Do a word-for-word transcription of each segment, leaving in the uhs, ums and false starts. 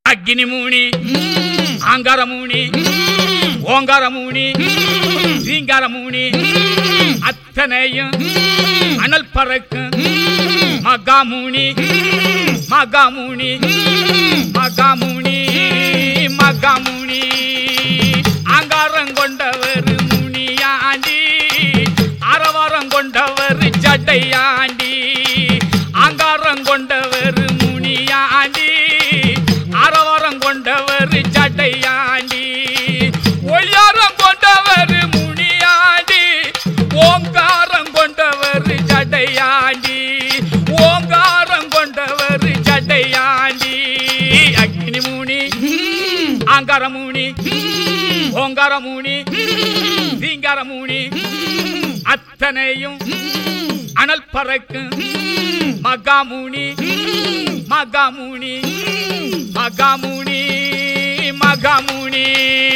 அக்னி மூணி, ஆங்கார மூணி, ஓங்கார மூணி, ரீங்கார மூணி, அத்தனையும் அனல் பறக்கும் மகாமூனி, மகாமூனி, மகாமூனி, மகாமூனி. ஆங்காரம் கொண்டவர் முனியாண்டி, அரவாரம் கொண்டவர் ஜடையாண்டி. ஆங்காரம் கொண்டவர் முனியாண்டி, அரவாரம் கொண்டவர் ஜடையாண்டி. ஒய்யாரம் கொண்டவர் முனியாண்டி, ஓங்காரம் கொண்டவர் ஜடையாண்டி. ஓங்காரம் கொண்டவர் ஜடையாண்டி. அக்னி மூணி, ஆங்கார மூணி, ஓங்கார மூணி, ரீங்கார மூணி, அத்தனையும் அனல் பறக்கும் மகாமூனி, மகாமூனி, மகாமூனி, மகாமூனி.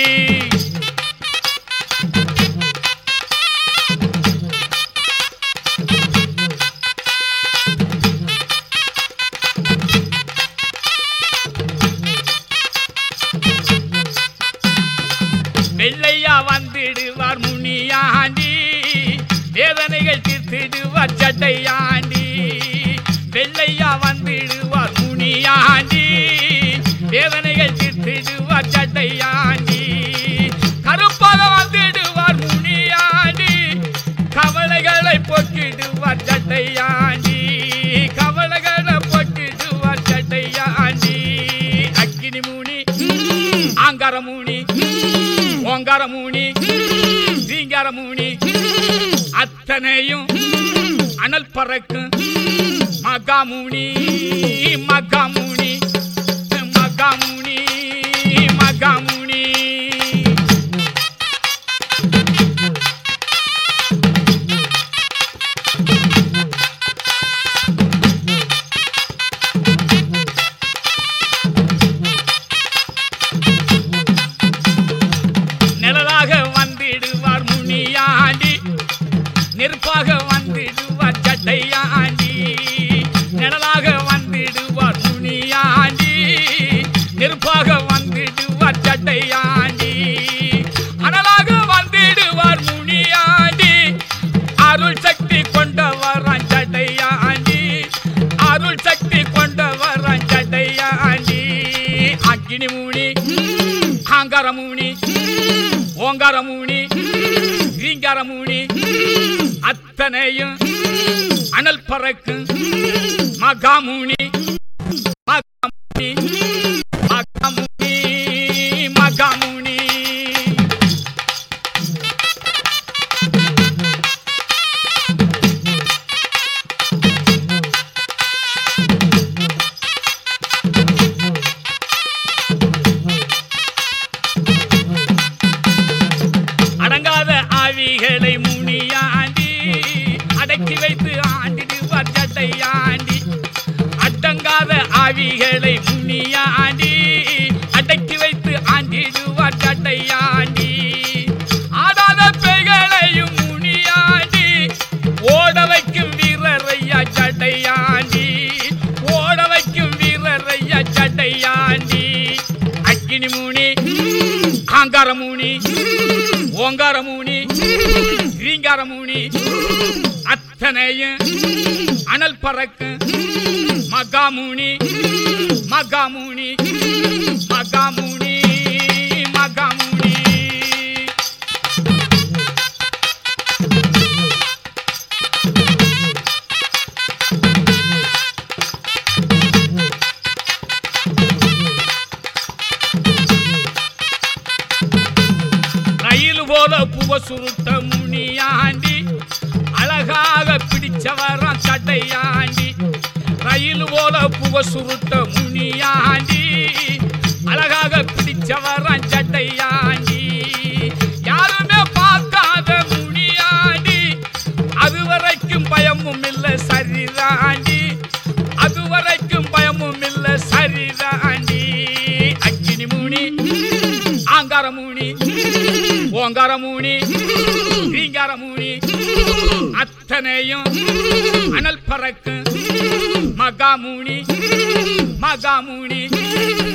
வெள்ளையா வந்திடுவார் முனியாண்டி, வேதனைகள் தீர்த்திடுவார் ஜடையாண்டி. வெள்ளையா வந்திடுவார் முனியாண்டி, வேதனைகள் தீர்த்திடுவார் ஜடையாண்டி. கருப்பாக வந்திடுவார் முனியாண்டி, கவலைகளை போக்கிடுவார் ஜடையாண்டி. கவலைகளை போக்கிடுவார் ஜடையாண்டி. அக்னி மூணி, ஆங்கார மூணி, ஓங்கார மூணி, ரீங்கார மூணி, அத்தனையும் அனல் பறக்கும் மகாமூனி, மகாமூனி, மகாமூனி, மகாமூனி. நிழலாக வந்திடுவார் முனியாண்டி, நெருப்பாக வந்திடுவார் ஜடையாண்டி. நிழலாக வந்திடுவார் முனியாண்டி, நெருப்பாக வந்திடுவார் ஜடையாண்டி. அனலாக வந்திடுவார் முனியாண்டி, அருள் சக்தி கொண்டவர் ஜடையாண்டி. அருள் சக்தி கொண்டவர் ஜடையாண்டி. அக்னி மூணி, ஆங்கார மூணி, ஓங்கார மூணி, ரீங்கார மூணி, அத்தனையும் அனல் பறக்கும் மகாமூனி, மகாமூனி, மகாமூனி, மகாமூனி. அடங்காத ஆவிகளை முனியாண்டி, அடக்கி வைத்து ஆண்டிடுவார் ஜடையாண்டி. அடங்காத ஆவிகளை முனியாண்டி, அடக்கி வைத்து ஆண்டிடுவார் ஜடையாண்டி. ஆடாத பேய்களையும் முனியாண்டி, ஓட வைக்கும் வீரரையா ஜடையாண்டி. ஓட வைக்கும் வீரரையா ஜடையாண்டி. அக்னி மூணி, ஆங்கார மூணி, ஓங்கார மூணி, ரீங்கார மூணி, அத்தனையும் அனல் பறக்கும் மகாமூனி, மகாமூனி, மகாமூனி, மகாமூனி. ரயில் போல புவ சுருட்ட முனியாண்டி, அழகாக பிடிச்சவரான் ஜடையாண்டி. ரயில் போல புவ சுருட்ட முனியாண்டி, அழகாக பிடிச்சவரான் ஜடையாண்டி. யாருமே பார்க்காத முனியாண்டி, அதுவரைக்கும் பயமும் இல்லை சரிதாண்டி. அதுவரைக்கும் பயமும் இல்லை சரிதாண்டி. அக்னி மூணி, ஆங்கார மூணி, ஓங்கார மூணி, ரீங்கார மூணி, அத்தனையும் அனல் பறக்கும் மகாமூனி, மகாமூனி,